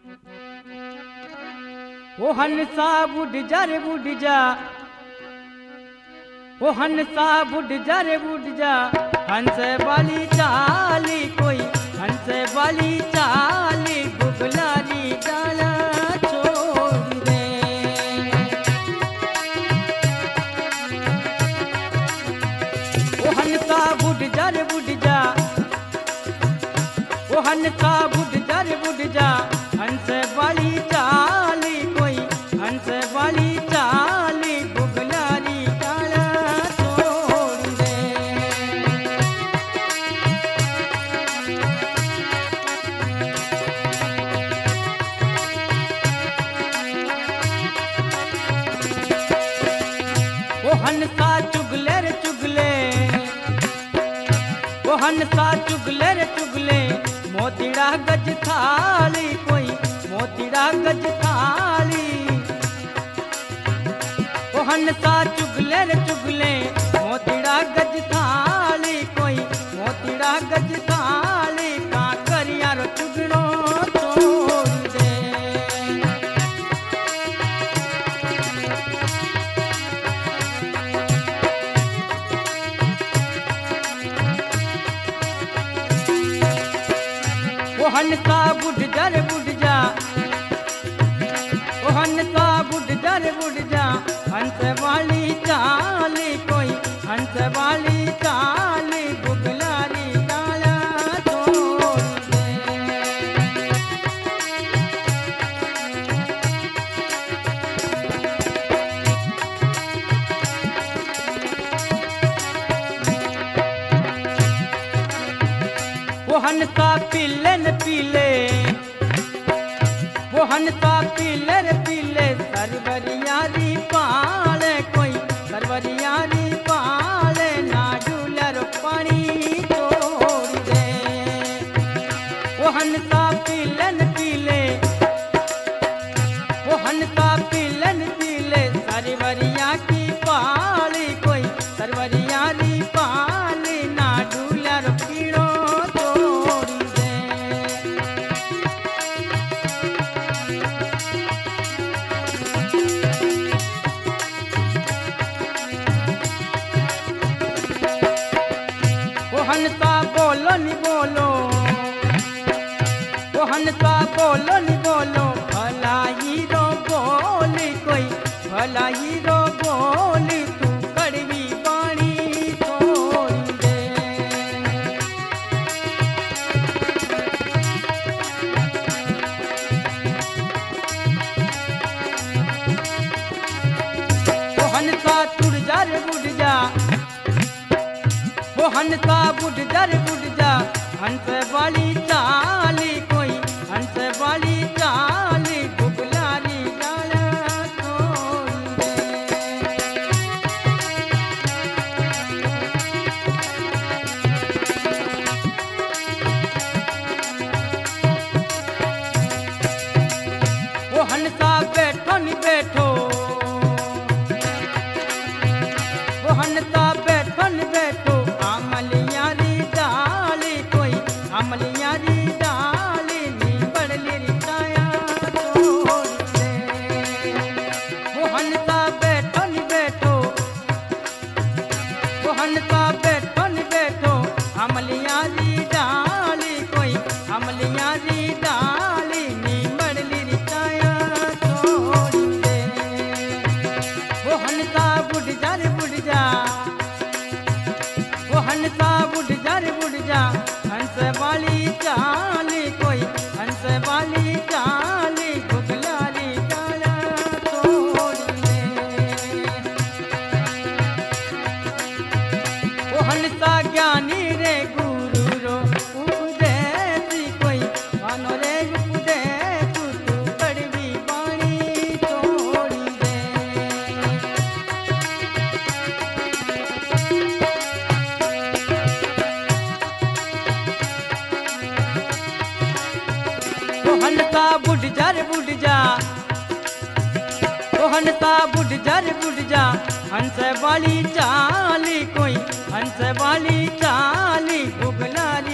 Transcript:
ओ हंसा बुढ़ जा रे बुढ़ जा, ओ हंसा बुढ़ जा रे बुढ़ जा, हंस वाली चाली कोई हंस वाली चाली गुगलारी डाला छोड़ दे। ओ हंसा बुढ़ जा रे बुढ़ जा, ओ हंसा बुढ़ जा रे बुढ़ जा, हंस वाली चाली कोई हंस वाली चाली गुगलारी डाला छोड़ दे। ओ हंसा चुगले रे चुगले, ओ हंसा चुगले रे चुगले, मोतीड़ा गज थाली कोई मोतीड़ा गज थाली। ओ हंसा चुगले रे चुगले, मोतीड़ा गज थाली कोई मोतीड़ा गज थाली, का करिया रो चुगड़ो छोड़ दे। ओ हंसा बुढ़ जा रे बुढ़ जा, ओ हंसा बुढ़ जा रे बुढ़ जा, हंस वाली चाली कोई हंस वाली चाली गुगलारी डाला छोड़ दे। वो हंसा पीले न पीले, वो हंसा पीले रे पीले, सरवरियारी पाले कोई सरवरियारी पाले, ना डूलर पानी छोड़ दे। वो हंसा पीले न पीले, वो हंसा पीले न पीले, सरवरिया की पाली कोई सरवरियारी पाली, ना डूलर पीड़ो छोड़ दे। वो हंसा बोलो नी बोलो, वो हंसा बोलो नी बोलो, भला हीरो बोली कोई भला हीरो बोली, तू कड़वी पानी छोड़ दे। वो हंसा तुड़ जा रे बुढ़ जा, वो हंसा बुढ़ जा रे बुढ़ जा, हंस वाली चाली कोई हंस वाली चाली गुगलारी डाला छोड़ दे। वो हंसा बैठो नी बैठो, वो हंसा बैठो नी बैठो, अमलियारी डाली कोई अमलियारी डाली, नी बड़ली रिटाया छोड़ दे। वो हंसा बैठो नी बैठो, वो हंसा बैठो नी बैठो, अमलियारी डाली कोई अमलियारी डाली, नी बड़ली रिटाया छोड़ दे। वो हंसा बुढ़ जा रे बुढ़ जा, वो हंसा बुढ़ जा रे बुढ़ जा, हंस वाली चाली कोई हंस वाली चाली गुगलारी डाला छोड़ दे। वो हंसा ज्ञानी रे गुरु रो उपदेश कोई, मानो रे उपदेश तू कड़वी पानी छोड़ दे। ओ हंसा बुढ़ जा रे बुढ़ जा, ओ हंसा बुढ़ जा रे बुढ़ जा, हंस वाली चाली कोई हंस वाली चाली गुगलारी